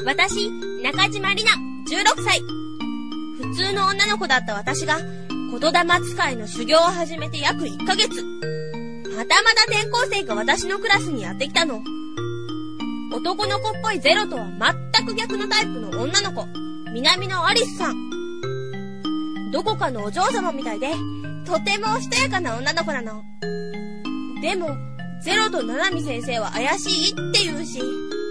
私、中島里奈、16歳。普通の女の子だった私が、言霊使いの修行を始めて約1ヶ月。またまた転校生が私のクラスにやってきたの。男の子っぽいゼロとは全く逆のタイプの女の子、南のアリスさん。どこかのお嬢様みたいで、とてもおしとやかな女の子なの。でも、ゼロと七海先生は怪しいって言うし。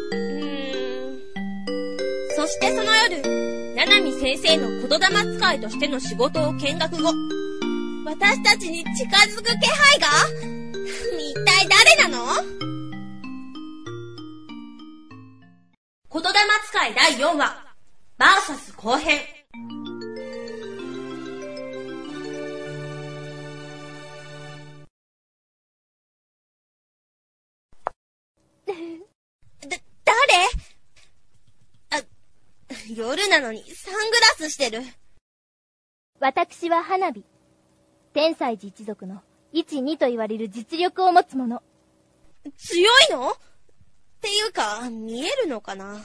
そしてその夜、七海先生の言霊使いとしての仕事を見学後、私たちに近づく気配が？一体誰なの？言霊使い第4話、バーサス後編。誰？夜なのにサングラスしてる。 私は花火。天才寺一族の1、2と言われる実力を持つ者。 強いの？っていうか、見えるのかな？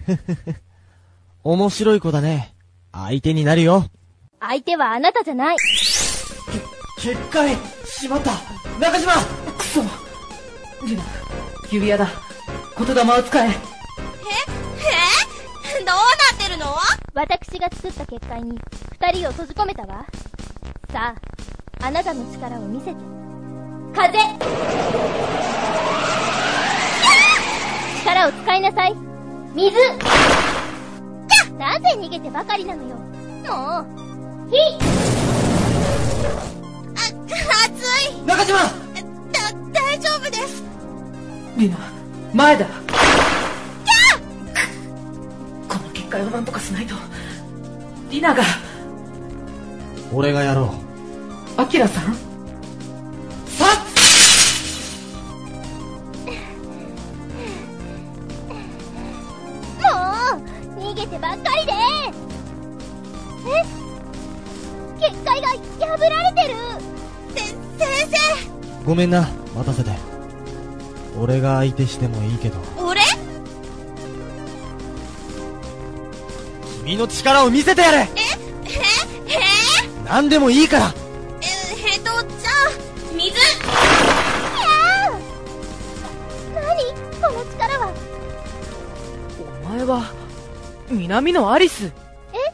面白い子だね。相手になるよ。 相手はあなたじゃない。 結界しまった。中島。 くそ。リナ、指輪だ。言霊を使え。 どうなってるの？ 私が作った結界に2人を閉じ込めたわ。さあ、あなたの力を見せて。風！力を使いなさい。水！なぜ逃げてばかりなのよ。もう、火！ 熱い。 中島！ 大丈夫です。 リナ、前だ。この結界をなんとかしないと。リナが。 俺がやろう。 アキラさん？ さっ！ 逃げてばっかりで。結界が破られてる。 先生。 ごめんな、待たせて。俺が相手してもいいけど。 俺？ 君の力を見せてやれ。何でもいいから。 じゃあ、水。 何この力は。 お前は南のアリス。 サング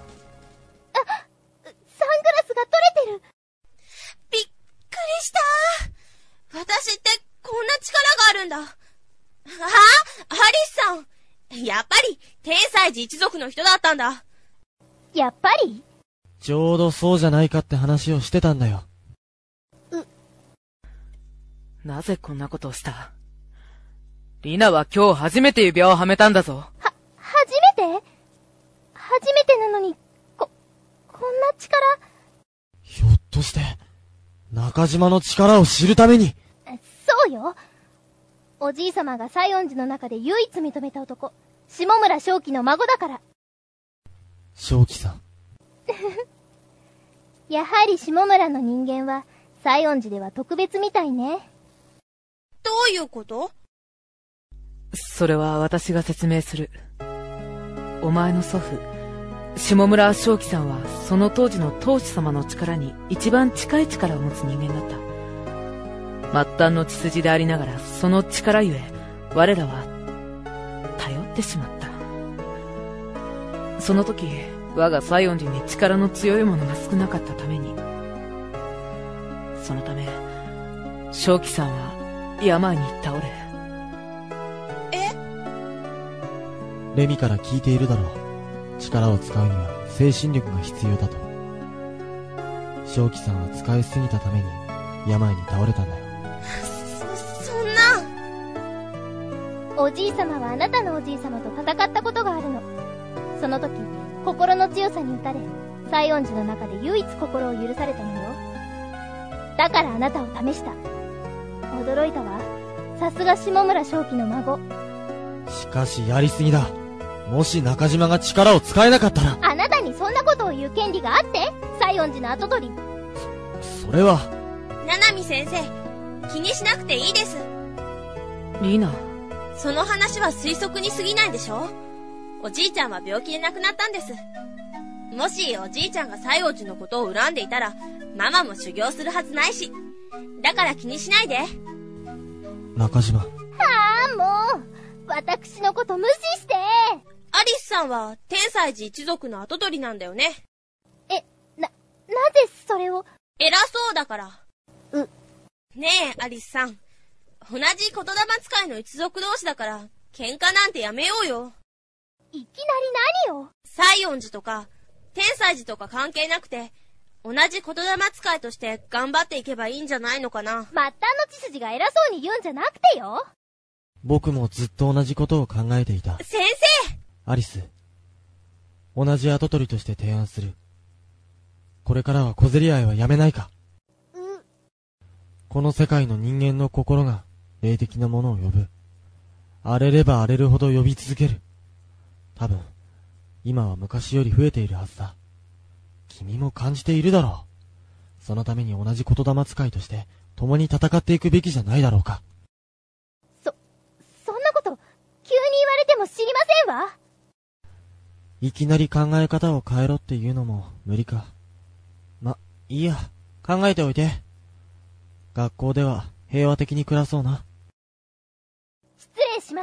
ラスが取れてる。 びっくりした。私ってこんな力があるんだ。アリスさん。やっぱり天才寺一族の人だったんだ。 やっぱり？ ちょうどそうじゃないかって話をしてたんだよ。 なぜこんなことをした？リナは今日初めて指輪をはめたんだぞ。 初めてなのに、こんな力。 ひょっとして、中島の力を知るために。 そうよ。おじいさまが西園寺の中で唯一認めた男、下村正気の孫だから。 正気さん。 やはり下村の人間は、西園寺では特別みたいね。 どういうこと？ それは私が説明する。お前の祖父、下村正気さんはその当時の当主様の力に一番近い力を持つ人間だった。末端の血筋でありながらその力ゆえ我らは頼ってしまった。その時我が西園寺に力の強い者が少なかったために、そのため正気さんは病に倒れ。 レミから聞いているだろう。力を使うには精神力が必要だと。正気さんは使いすぎたために病に倒れたんだよ。 そんな。 おじいさまはあなたのおじいさまと戦ったことがあるの。その時、心の強さに打たれ、西園寺の中で唯一心を許されたのよ。だからあなたを試した。驚いたわ。さすが下村正気の孫。 しかしやりすぎだ。もし中島が力を使えなかったら。 あなたにそんなことを言う権利があって？西園寺の跡取り。 それは。 七海先生、気にしなくていいです。 リナ。 その話は推測に過ぎないでしょ。 おじいちゃんは病気で亡くなったんです。もしおじいちゃんが西園寺のことを恨んでいたら、ママも修行するはずないし。だから気にしないで。 中島。 もう私のこと無視して。 アリスさんは天斎寺一族の跡取りなんだよね。 なぜそれを。 偉そうだから。ねえアリスさん、同じ言霊使いの一族同士だから喧嘩なんてやめようよ。 いきなり何を。 西園寺とか天斎寺とか関係なくて、同じ言霊使いとして頑張っていけばいいんじゃないのかな。 末端の血筋が偉そうに言うんじゃなくてよ。 僕もずっと同じことを考えていた。 先生。 アリス、同じ跡取りとして提案する。これからは小競り合いはやめないか。この世界の人間の心が霊的なものを呼ぶ。荒れれば荒れるほど呼び続ける。多分今は昔より増えているはずだ。君も感じているだろう。そのために同じ言霊使いとして共に戦っていくべきじゃないだろうか。 そんなこと急に言われても知りませんわ。 いきなり考え方を変えろっていうのも無理か。いいや、考えておいて。学校では平和的に暮らそうな。 失礼します。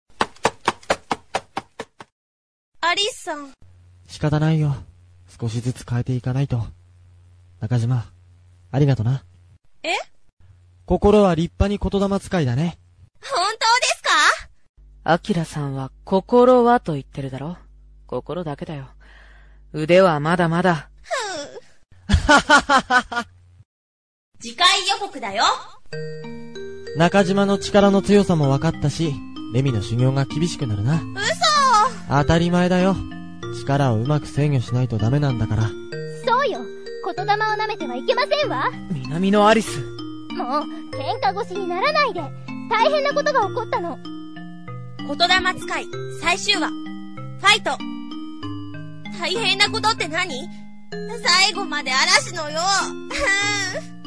アリスさん。 仕方ないよ。少しずつ変えていかないと。中島、ありがとな。 え？ 心は立派に言霊使いだね。 本当ですか？ アキラさんは心はと言ってるだろ。心だけだよ。腕はまだまだ。 次回予告だよ。 中島の力の強さも分かったし、レミの修行が厳しくなるな。 嘘！ 当たり前だよ。力をうまく制御しないとダメなんだから。 そうよ。言霊を舐めてはいけませんわ。 南のアリス。 もう喧嘩越しにならないで。大変なことが起こったの。 言霊使い最終話ファイト。大変なことって何？最後まで嵐のよ。